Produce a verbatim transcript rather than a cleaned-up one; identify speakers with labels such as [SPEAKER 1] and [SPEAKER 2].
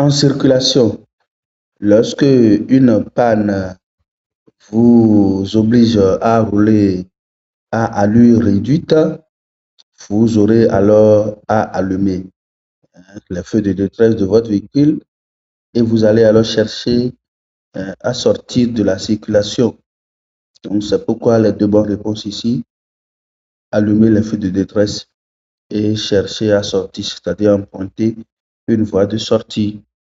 [SPEAKER 1] En circulation, lorsque une panne vous oblige à rouler à allure réduite, vous aurez alors à allumer les feux de détresse de votre véhicule et vous allez alors chercher euh, à sortir de la circulation. Donc, c'est pourquoi les deux bonnes réponses ici, allumer les feux de détresse et chercher à sortir, c'est-à-dire emprunter une voie de sortie.